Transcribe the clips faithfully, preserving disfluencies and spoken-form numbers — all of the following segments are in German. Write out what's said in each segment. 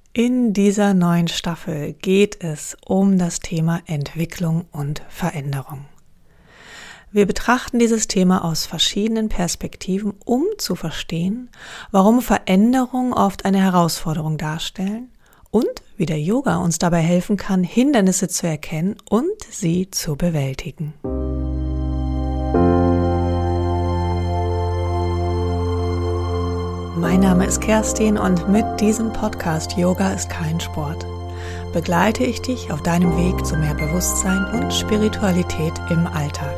In dieser neuen Staffel geht es um das Thema Entwicklung und Veränderung. Wir betrachten dieses Thema aus verschiedenen Perspektiven, um zu verstehen, warum Veränderungen oft eine Herausforderung darstellen und wie der Yoga uns dabei helfen kann, Hindernisse zu erkennen und sie zu bewältigen. Mein Name ist Kerstin und mit diesem Podcast Yoga ist kein Sport begleite ich dich auf deinem Weg zu mehr Bewusstsein und Spiritualität im Alltag.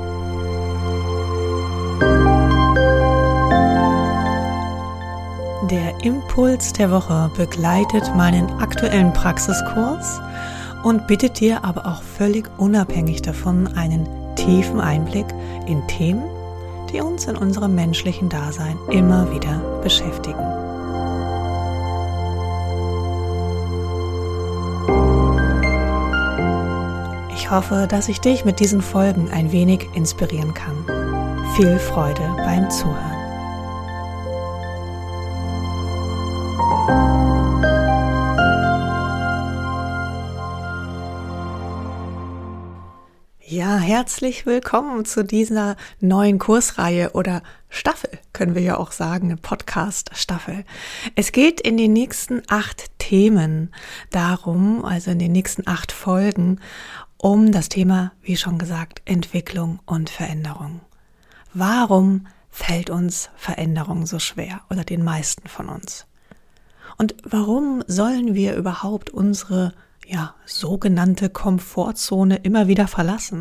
Der Impuls der Woche begleitet meinen aktuellen Praxiskurs und bietet dir aber auch völlig unabhängig davon einen tiefen Einblick in Themen, die uns in unserem menschlichen Dasein immer wieder beschäftigen. Ich hoffe, dass ich dich mit diesen Folgen ein wenig inspirieren kann. Viel Freude beim Zuhören. Ja, herzlich willkommen zu dieser neuen Kursreihe oder Staffel, können wir ja auch sagen, eine Podcast-Staffel. Es geht in den nächsten acht Themen darum, also in den nächsten acht Folgen, um das Thema, wie schon gesagt, Entwicklung und Veränderung. Warum fällt uns Veränderung so schwer oder den meisten von uns? Und warum sollen wir überhaupt unsere ja, sogenannte Komfortzone immer wieder verlassen?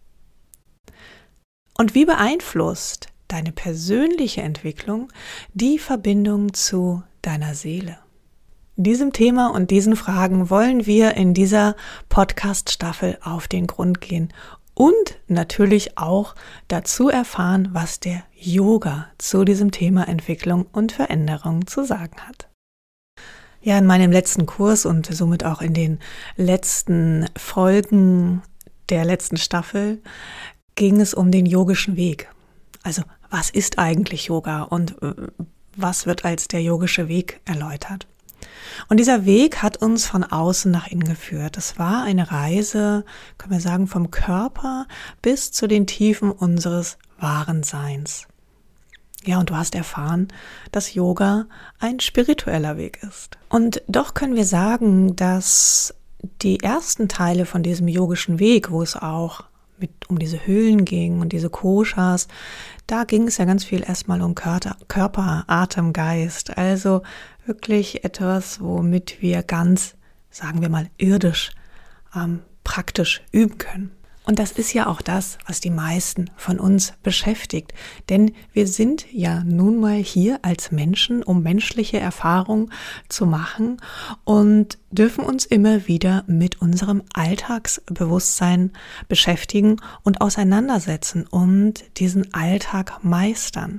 Und wie beeinflusst deine persönliche Entwicklung die Verbindung zu deiner Seele? Diesem Thema und diesen Fragen wollen wir in dieser Podcast-Staffel auf den Grund gehen und natürlich auch dazu erfahren, was der Yoga zu diesem Thema Entwicklung und Veränderung zu sagen hat. Ja, in meinem letzten Kurs und somit auch in den letzten Folgen der letzten Staffel ging es um den yogischen Weg. Also, was ist eigentlich Yoga und was wird als der yogische Weg erläutert? Und dieser Weg hat uns von außen nach innen geführt. Es war eine Reise, können wir sagen, vom Körper bis zu den Tiefen unseres wahren Seins. Ja, und du hast erfahren, dass Yoga ein spiritueller Weg ist. Und doch können wir sagen, dass die ersten Teile von diesem yogischen Weg, wo es auch mit um diese Höhlen ging und diese Koshas, da ging es ja ganz viel erstmal um Körper, Körper, Atem, Geist. Also wirklich etwas, womit wir ganz, sagen wir mal, irdisch, ähm, praktisch üben können. Und das ist ja auch das, was die meisten von uns beschäftigt. Denn wir sind ja nun mal hier als Menschen, um menschliche Erfahrungen zu machen und dürfen uns immer wieder mit unserem Alltagsbewusstsein beschäftigen und auseinandersetzen und diesen Alltag meistern.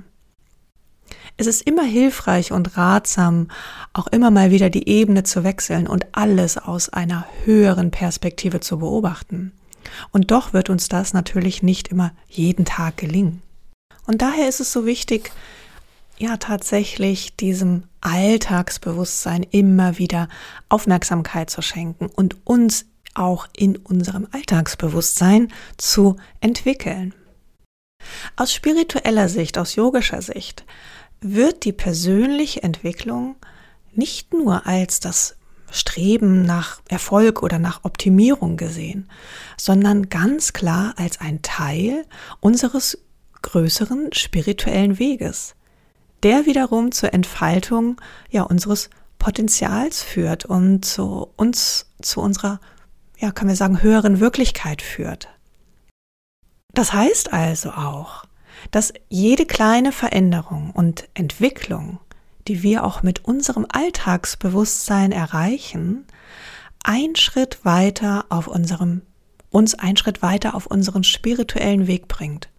Es ist immer hilfreich und ratsam, auch immer mal wieder die Ebene zu wechseln und alles aus einer höheren Perspektive zu beobachten. Und doch wird uns das natürlich nicht immer jeden Tag gelingen. Und daher ist es so wichtig, ja tatsächlich diesem Alltagsbewusstsein immer wieder Aufmerksamkeit zu schenken und uns auch in unserem Alltagsbewusstsein zu entwickeln. Aus spiritueller Sicht, aus yogischer Sicht, wird die persönliche Entwicklung nicht nur als das Streben nach Erfolg oder nach Optimierung gesehen, sondern ganz klar als ein Teil unseres größeren spirituellen Weges, der wiederum zur Entfaltung ja unseres Potenzials führt und zu uns, zu unserer, ja, können wir sagen, höheren Wirklichkeit führt. Das heißt also auch, dass jede kleine Veränderung und Entwicklung, die wir auch mit unserem Alltagsbewusstsein erreichen, ein Schritt weiter auf unserem, uns einen Schritt weiter auf unseren spirituellen Weg bringt.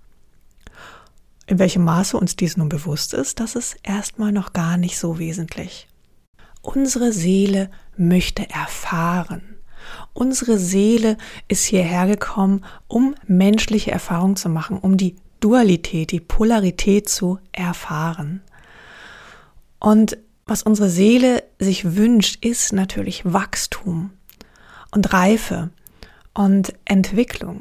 In welchem Maße uns dies nun bewusst ist, das ist erstmal noch gar nicht so wesentlich. Unsere Seele möchte erfahren. Unsere Seele ist hierher gekommen, um menschliche Erfahrungen zu machen, um die Dualität, die Polarität zu erfahren. Und was unsere Seele sich wünscht, ist natürlich Wachstum und Reife und Entwicklung.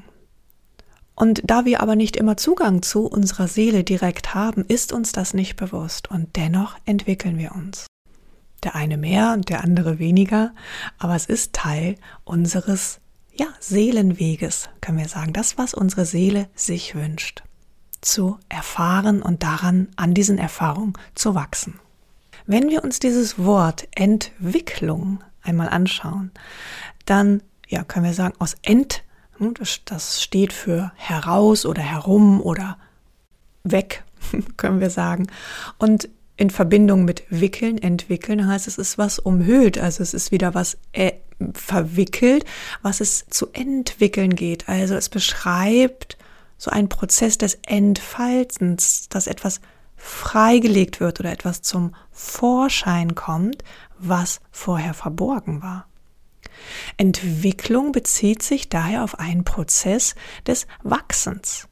Und da wir aber nicht immer Zugang zu unserer Seele direkt haben, ist uns das nicht bewusst und dennoch entwickeln wir uns. Der eine mehr und der andere weniger, aber es ist Teil unseres ja, Seelenweges, können wir sagen, das, was unsere Seele sich wünscht, zu erfahren und daran, an diesen Erfahrungen zu wachsen. Wenn wir uns dieses Wort Entwicklung einmal anschauen, dann ja, können wir sagen, aus Ent, das steht für heraus oder herum oder weg, können wir sagen. Und in Verbindung mit wickeln, entwickeln, heißt es ist was umhüllt, also es ist wieder was äh, verwickelt, was es zu entwickeln geht. Also es beschreibt so einen Prozess des Entfaltens, dass etwas freigelegt wird oder etwas zum Vorschein kommt, was vorher verborgen war. Entwicklung bezieht sich daher auf einen Prozess des Wachsens,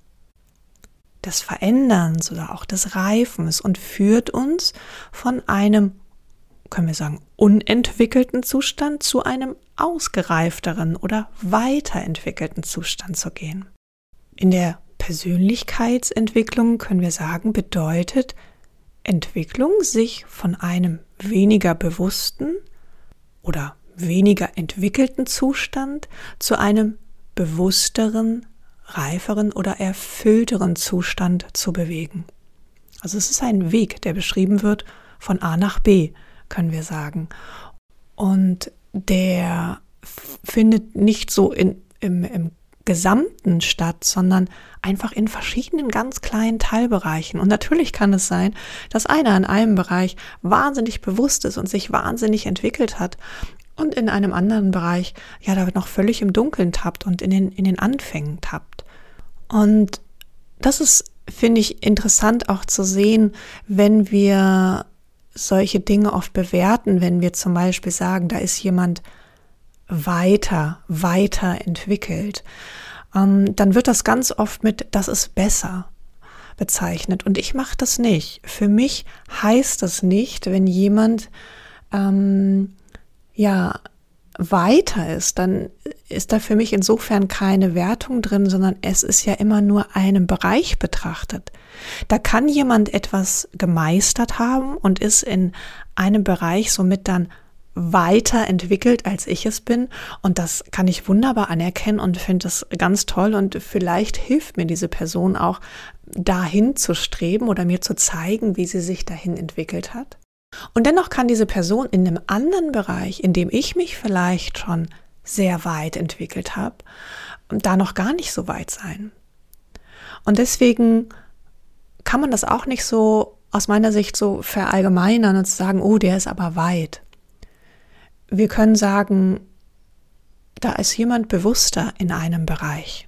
des Veränderns oder auch des Reifens und führt uns von einem, können wir sagen, unentwickelten Zustand zu einem ausgereifteren oder weiterentwickelten Zustand zu gehen. In der Persönlichkeitsentwicklung können wir sagen, bedeutet Entwicklung, sich von einem weniger bewussten oder weniger entwickelten Zustand zu einem bewussteren, reiferen oder erfüllteren Zustand zu bewegen. Also es ist ein Weg, der beschrieben wird von A nach B, können wir sagen. Und der f- findet nicht so in, im, im Gesamten statt, sondern einfach in verschiedenen ganz kleinen Teilbereichen. Und natürlich kann es sein, dass einer in einem Bereich wahnsinnig bewusst ist und sich wahnsinnig entwickelt hat und in einem anderen Bereich ja da noch völlig im Dunkeln tappt und in den, in den Anfängen tappt. Und das ist, finde ich, interessant auch zu sehen, wenn wir solche Dinge oft bewerten, wenn wir zum Beispiel sagen, da ist jemand weiter, weiterentwickelt, ähm, dann wird das ganz oft mit, das ist besser bezeichnet. Und ich mache das nicht. Für mich heißt das nicht, wenn jemand ähm, ja weiter ist, dann ist da für mich insofern keine Wertung drin, sondern es ist ja immer nur einen Bereich betrachtet. Da kann jemand etwas gemeistert haben und ist in einem Bereich somit dann weiterentwickelt, als ich es bin, und das kann ich wunderbar anerkennen und finde das ganz toll und vielleicht hilft mir diese Person auch dahin zu streben oder mir zu zeigen, wie sie sich dahin entwickelt hat. Und dennoch kann diese Person in einem anderen Bereich, in dem ich mich vielleicht schon sehr weit entwickelt habe, da noch gar nicht so weit sein. Und deswegen kann man das auch nicht so aus meiner Sicht so verallgemeinern und sagen, oh, der ist aber weit. Wir können sagen, da ist jemand bewusster in einem Bereich.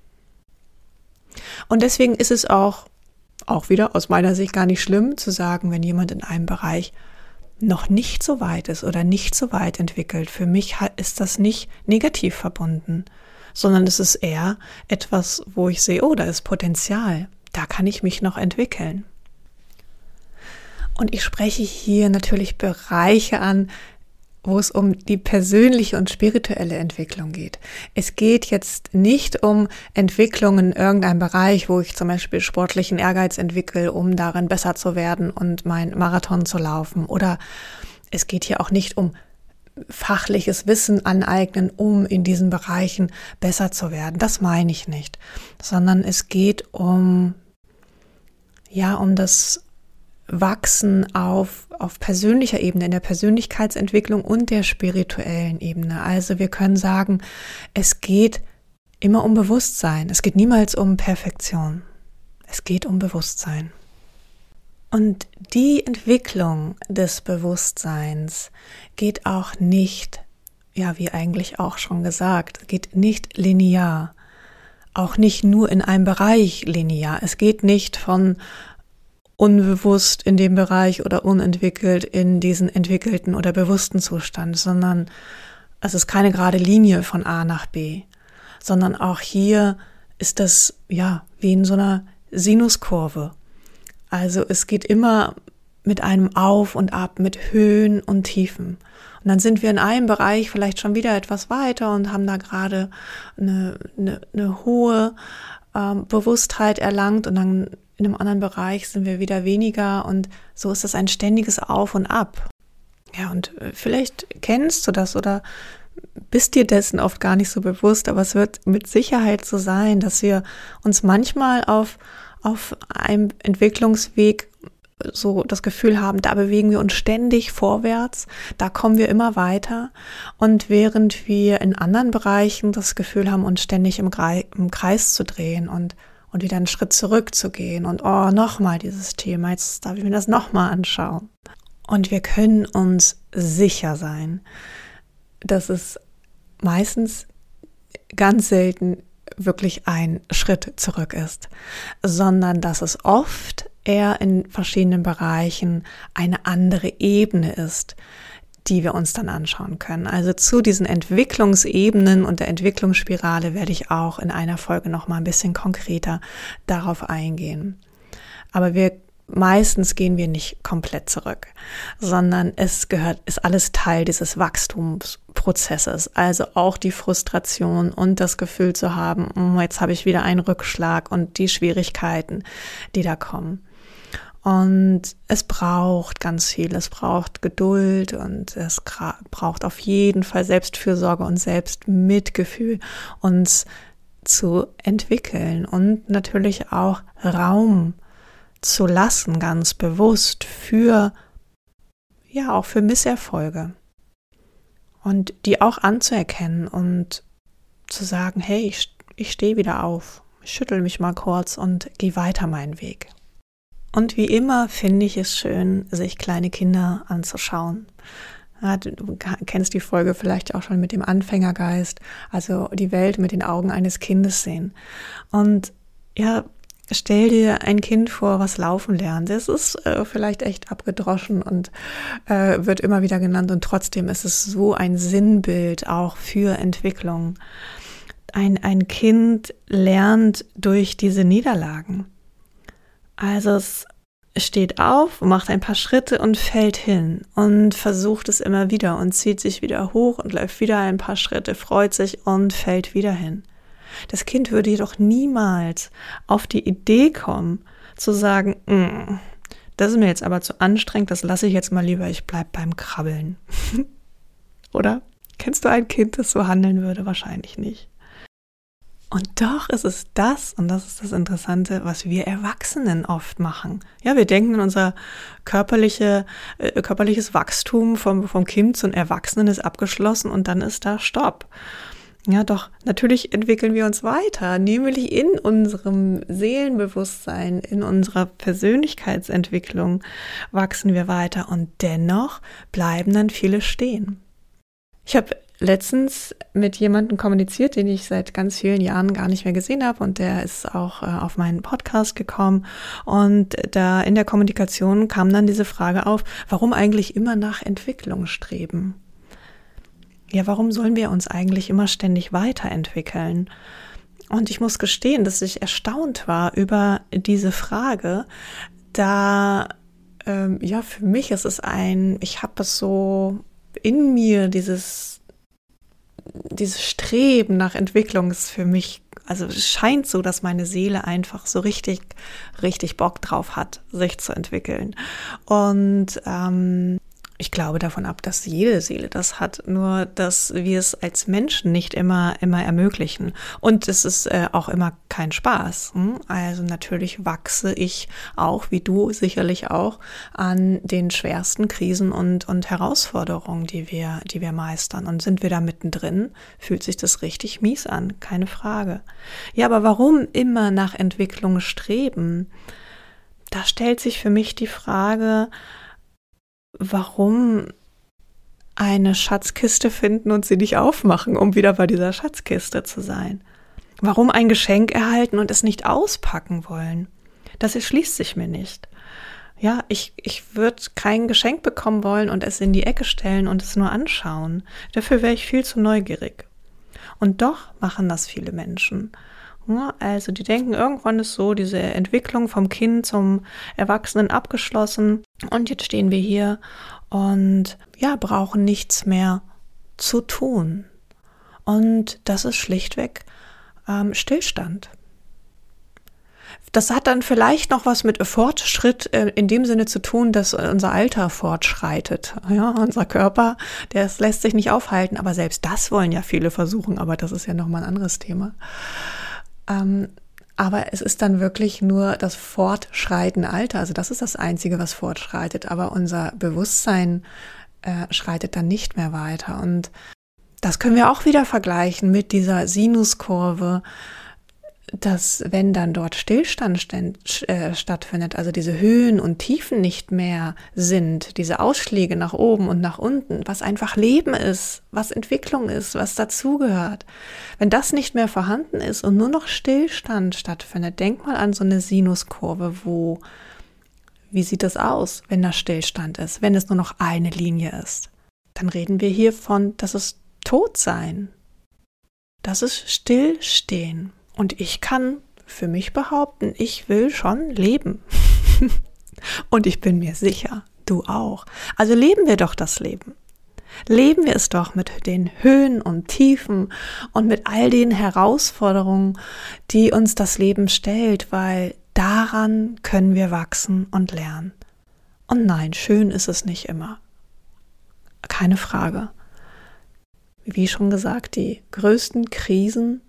Und deswegen ist es auch, auch wieder aus meiner Sicht gar nicht schlimm zu sagen, wenn jemand in einem Bereich noch nicht so weit ist oder nicht so weit entwickelt. Für mich ist das nicht negativ verbunden, sondern es ist eher etwas, wo ich sehe, oh, da ist Potenzial, da kann ich mich noch entwickeln. Und ich spreche hier natürlich Bereiche an, wo es um die persönliche und spirituelle Entwicklung geht. Es geht jetzt nicht um Entwicklung in irgendeinem Bereich, wo ich zum Beispiel sportlichen Ehrgeiz entwickle, um darin besser zu werden und mein Marathon zu laufen. Oder es geht hier auch nicht um fachliches Wissen aneignen, um in diesen Bereichen besser zu werden. Das meine ich nicht. Sondern es geht um, ja, um das Wachsen auf, auf persönlicher Ebene, in der Persönlichkeitsentwicklung und der spirituellen Ebene. Also wir können sagen, es geht immer um Bewusstsein. Es geht niemals um Perfektion. Es geht um Bewusstsein. Und die Entwicklung des Bewusstseins geht auch nicht, ja, wie eigentlich auch schon gesagt, geht nicht linear. Auch nicht nur in einem Bereich linear. Es geht nicht von unbewusst in dem Bereich oder unentwickelt in diesen entwickelten oder bewussten Zustand, sondern es ist keine gerade Linie von A nach B, sondern auch hier ist das ja wie in so einer Sinuskurve. Also es geht immer mit einem Auf und Ab, mit Höhen und Tiefen. Und dann sind wir in einem Bereich vielleicht schon wieder etwas weiter und haben da gerade eine, eine, eine hohe ähm, Bewusstheit erlangt und dann in einem anderen Bereich sind wir wieder weniger und so ist es ein ständiges Auf und Ab. Ja, und vielleicht kennst du das oder bist dir dessen oft gar nicht so bewusst, aber es wird mit Sicherheit so sein, dass wir uns manchmal auf, auf einem Entwicklungsweg so das Gefühl haben, da bewegen wir uns ständig vorwärts, da kommen wir immer weiter und während wir in anderen Bereichen das Gefühl haben, uns ständig im, Gre- im Kreis zu drehen und und wieder einen Schritt zurückzugehen und oh, nochmal dieses Thema, jetzt darf ich mir das nochmal anschauen. Und wir können uns sicher sein, dass es meistens ganz selten wirklich ein Schritt zurück ist, sondern dass es oft eher in verschiedenen Bereichen eine andere Ebene ist, die wir uns dann anschauen können. Also zu diesen Entwicklungsebenen und der Entwicklungsspirale werde ich auch in einer Folge noch mal ein bisschen konkreter darauf eingehen. Aber wir meistens gehen wir nicht komplett zurück, sondern es gehört, ist alles Teil dieses Wachstumsprozesses. Also auch die Frustration und das Gefühl zu haben, oh, jetzt habe ich wieder einen Rückschlag und die Schwierigkeiten, die da kommen. Und es braucht ganz viel, es braucht Geduld und es braucht auf jeden Fall Selbstfürsorge und Selbstmitgefühl, uns zu entwickeln und natürlich auch Raum zu lassen, ganz bewusst für, ja, auch für Misserfolge und die auch anzuerkennen und zu sagen, hey, ich, ich stehe wieder auf, ich schüttel mich mal kurz und gehe weiter meinen Weg. Und wie immer finde ich es schön, sich kleine Kinder anzuschauen. Ja, du kennst die Folge vielleicht auch schon mit dem Anfängergeist, also die Welt mit den Augen eines Kindes sehen. Und ja, stell dir ein Kind vor, was laufen lernt. Es ist äh, vielleicht echt abgedroschen und äh, wird immer wieder genannt und trotzdem ist es so ein Sinnbild auch für Entwicklung. Ein, ein Kind lernt durch diese Niederlagen. Also es steht auf, macht ein paar Schritte und fällt hin und versucht es immer wieder und zieht sich wieder hoch und läuft wieder ein paar Schritte, freut sich und fällt wieder hin. Das Kind würde jedoch niemals auf die Idee kommen, zu sagen, das ist mir jetzt aber zu anstrengend, das lasse ich jetzt mal lieber, ich bleib beim Krabbeln. Oder? Kennst du ein Kind, das so handeln würde? Wahrscheinlich nicht. Und doch ist es das, und das ist das Interessante, was wir Erwachsenen oft machen. Ja, wir denken, unser körperliche, äh, körperliches Wachstum vom, vom Kind zum Erwachsenen ist abgeschlossen und dann ist da Stopp. Ja, doch natürlich entwickeln wir uns weiter, nämlich in unserem Seelenbewusstsein, in unserer Persönlichkeitsentwicklung wachsen wir weiter und dennoch bleiben dann viele stehen. Ich habe letztens mit jemandem kommuniziert, den ich seit ganz vielen Jahren gar nicht mehr gesehen habe und der ist auch äh, auf meinen Podcast gekommen und da in der Kommunikation kam dann diese Frage auf, warum eigentlich immer nach Entwicklung streben? Ja, warum sollen wir uns eigentlich immer ständig weiterentwickeln? Und ich muss gestehen, dass ich erstaunt war über diese Frage, da ähm, ja für mich ist es ein, ich habe es so in mir, dieses dieses Streben nach Entwicklung ist für mich, also es scheint so, dass meine Seele einfach so richtig, richtig Bock drauf hat, sich zu entwickeln. Und ähm, ich glaube davon ab, dass jede Seele das hat, nur dass wir es als Menschen nicht immer, immer ermöglichen. Und es ist äh, auch immer kein Spaß. Hm? Also natürlich wachse ich auch, wie du sicherlich auch, an den schwersten Krisen und, und Herausforderungen, die wir, die wir meistern. Und sind wir da mittendrin, fühlt sich das richtig mies an, keine Frage. Ja, aber warum immer nach Entwicklung streben? Da stellt sich für mich die Frage, warum eine Schatzkiste finden und sie nicht aufmachen, um wieder bei dieser Schatzkiste zu sein? Warum ein Geschenk erhalten und es nicht auspacken wollen? Das erschließt sich mir nicht. Ja, ich, ich würde kein Geschenk bekommen wollen und es in die Ecke stellen und es nur anschauen. Dafür wäre ich viel zu neugierig. Und doch machen das viele Menschen. Ja, also die denken, irgendwann ist so diese Entwicklung vom Kind zum Erwachsenen abgeschlossen und jetzt stehen wir hier und ja, brauchen nichts mehr zu tun. Und das ist schlichtweg ähm, Stillstand. Das hat dann vielleicht noch was mit Fortschritt äh, in dem Sinne zu tun, dass unser Alter fortschreitet. Ja, unser Körper, der lässt sich nicht aufhalten, aber selbst das wollen ja viele versuchen, aber das ist ja nochmal ein anderes Thema. Ähm, aber es ist dann wirklich nur das fortschreitende Alter, also das ist das Einzige, was fortschreitet, aber unser Bewusstsein äh, schreitet dann nicht mehr weiter. Und das können wir auch wieder vergleichen mit dieser Sinuskurve, dass wenn dann dort Stillstand st- äh, stattfindet, also diese Höhen und Tiefen nicht mehr sind, diese Ausschläge nach oben und nach unten, was einfach Leben ist, was Entwicklung ist, was dazugehört, wenn das nicht mehr vorhanden ist und nur noch Stillstand stattfindet, denk mal an so eine Sinuskurve, wo, wie sieht das aus, wenn da Stillstand ist, wenn es nur noch eine Linie ist? Dann reden wir hier von, das ist Todsein, das ist Stillstehen. Und ich kann für mich behaupten, ich will schon leben. Und ich bin mir sicher, du auch. Also leben wir doch das Leben. Leben wir es doch mit den Höhen und Tiefen und mit all den Herausforderungen, die uns das Leben stellt, weil daran können wir wachsen und lernen. Und nein, schön ist es nicht immer. Keine Frage. Wie schon gesagt, die größten Krisen,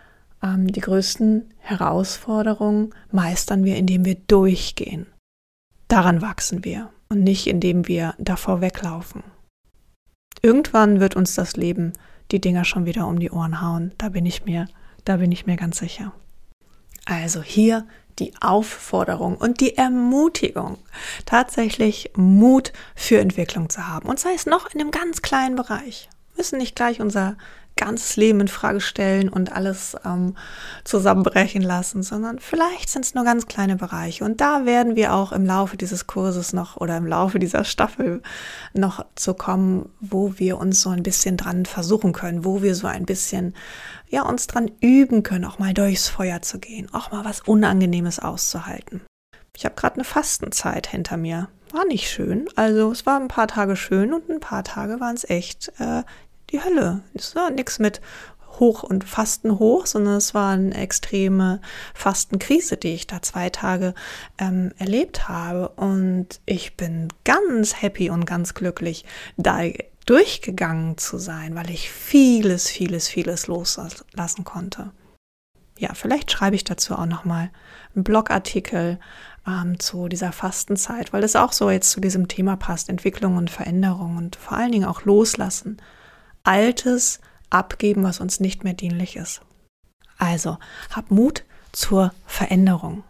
die größten Herausforderungen meistern wir, indem wir durchgehen. Daran wachsen wir und nicht, indem wir davor weglaufen. Irgendwann wird uns das Leben die Dinger schon wieder um die Ohren hauen. Da bin ich mir, da bin ich mir ganz sicher. Also hier die Aufforderung und die Ermutigung, tatsächlich Mut für Entwicklung zu haben. Und sei es noch in einem ganz kleinen Bereich. Wir müssen nicht gleich unser ganzes Leben in Frage stellen und alles ähm, zusammenbrechen lassen, sondern vielleicht sind es nur ganz kleine Bereiche. Und da werden wir auch im Laufe dieses Kurses noch oder im Laufe dieser Staffel noch zu kommen, wo wir uns so ein bisschen dran versuchen können, wo wir so ein bisschen ja uns dran üben können, auch mal durchs Feuer zu gehen, auch mal was Unangenehmes auszuhalten. Ich habe gerade eine Fastenzeit hinter mir. War nicht schön. Also es war ein paar Tage schön und ein paar Tage waren es echt äh, die Hölle. Es war nichts mit hoch und Fasten hoch, sondern es war eine extreme Fastenkrise, die ich da zwei Tage ähm, erlebt habe. Und ich bin ganz happy und ganz glücklich, da durchgegangen zu sein, weil ich vieles, vieles, vieles loslassen konnte. Ja, vielleicht schreibe ich dazu auch nochmal einen Blogartikel ähm, zu dieser Fastenzeit, weil das auch so jetzt zu diesem Thema passt, Entwicklung und Veränderung und vor allen Dingen auch loslassen. Altes abgeben, was uns nicht mehr dienlich ist. Also, hab Mut zur Veränderung.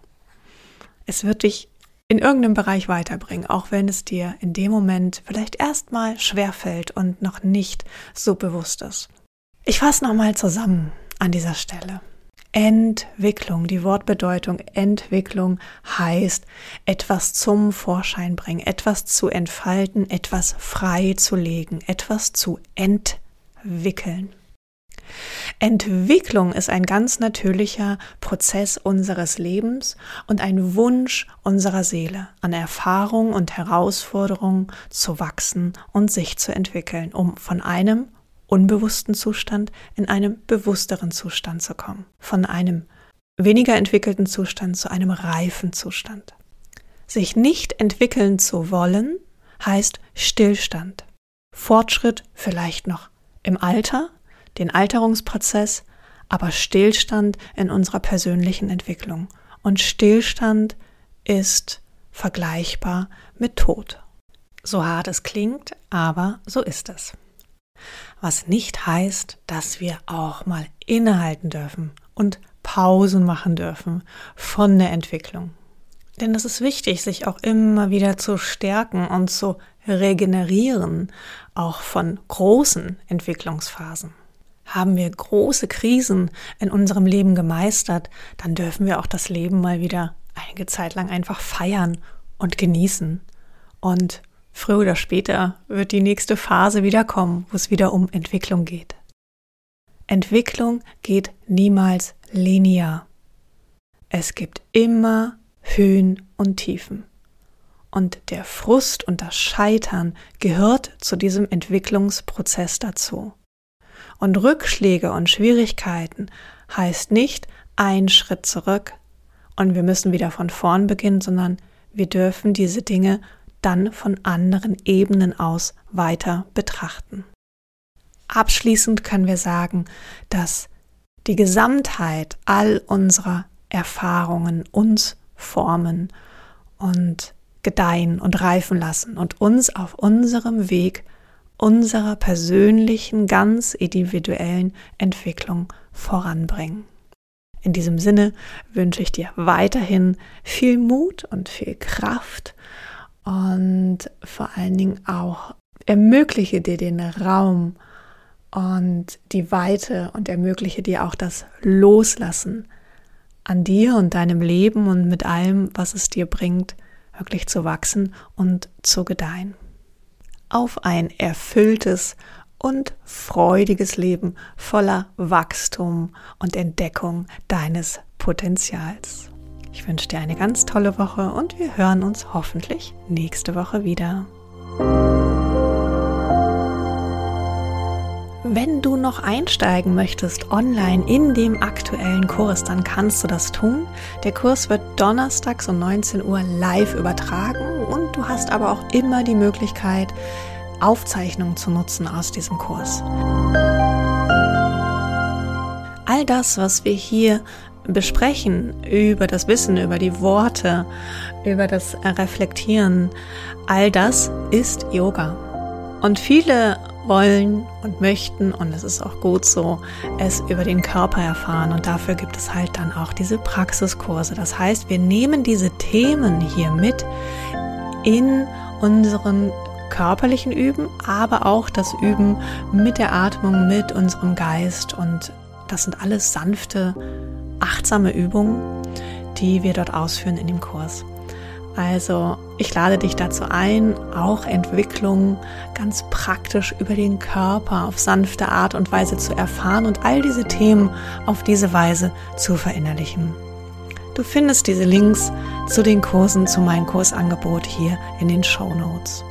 Es wird dich in irgendeinem Bereich weiterbringen, auch wenn es dir in dem Moment vielleicht erstmal schwerfällt und noch nicht so bewusst ist. Ich fasse nochmal zusammen an dieser Stelle. Entwicklung, die Wortbedeutung Entwicklung heißt, etwas zum Vorschein bringen, etwas zu entfalten, etwas frei zu legen, etwas zu entwickeln. Entwicklung ist ein ganz natürlicher Prozess unseres Lebens und ein Wunsch unserer Seele, an Erfahrung und Herausforderungen zu wachsen und sich zu entwickeln, um von einem unbewussten Zustand in einem bewussteren Zustand zu kommen. Von einem weniger entwickelten Zustand zu einem reifen Zustand. Sich nicht entwickeln zu wollen, heißt Stillstand. Fortschritt vielleicht noch im Alter, den Alterungsprozess, aber Stillstand in unserer persönlichen Entwicklung. Und Stillstand ist vergleichbar mit Tod. So hart es klingt, aber so ist es. Was nicht heißt, dass wir auch mal innehalten dürfen und Pausen machen dürfen von der Entwicklung. Denn es ist wichtig, sich auch immer wieder zu stärken und zu regenerieren, auch von großen Entwicklungsphasen. Haben wir große Krisen in unserem Leben gemeistert, dann dürfen wir auch das Leben mal wieder einige Zeit lang einfach feiern und genießen. Und früher oder später wird die nächste Phase wieder kommen, wo es wieder um Entwicklung geht. Entwicklung geht niemals linear. Es gibt immer Höhen und Tiefen. Und der Frust und das Scheitern gehört zu diesem Entwicklungsprozess dazu. Und Rückschläge und Schwierigkeiten heißt nicht ein Schritt zurück und wir müssen wieder von vorn beginnen, sondern wir dürfen diese Dinge dann von anderen Ebenen aus weiter betrachten. Abschließend können wir sagen, dass die Gesamtheit all unserer Erfahrungen uns formen und gedeihen und reifen lassen und uns auf unserem Weg unserer persönlichen, ganz individuellen Entwicklung voranbringen. In diesem Sinne wünsche ich dir weiterhin viel Mut und viel Kraft und vor allen Dingen auch ermögliche dir den Raum und die Weite und ermögliche dir auch das Loslassen an dir und deinem Leben und mit allem, was es dir bringt, wirklich zu wachsen und zu gedeihen. Auf ein erfülltes und freudiges Leben voller Wachstum und Entdeckung deines Potenzials. Ich wünsche dir eine ganz tolle Woche und wir hören uns hoffentlich nächste Woche wieder. Wenn du noch einsteigen möchtest online in dem aktuellen Kurs, dann kannst du das tun. Der Kurs wird donnerstags um neunzehn Uhr live übertragen und du hast aber auch immer die Möglichkeit, Aufzeichnungen zu nutzen aus diesem Kurs. All das, was wir hier besprechen, über das Wissen, über die Worte, über das Reflektieren, all das ist Yoga. Und viele wollen und möchten, und es ist auch gut so, es über den Körper erfahren und dafür gibt es halt dann auch diese Praxiskurse. Das heißt, wir nehmen diese Themen hier mit in unseren körperlichen Üben, aber auch das Üben mit der Atmung, mit unserem Geist und das sind alles sanfte, achtsame Übungen, die wir dort ausführen in dem Kurs. Also ich lade dich dazu ein, auch Entwicklung ganz praktisch über den Körper auf sanfte Art und Weise zu erfahren und all diese Themen auf diese Weise zu verinnerlichen. Du findest diese Links zu den Kursen, zu meinem Kursangebot hier in den Shownotes.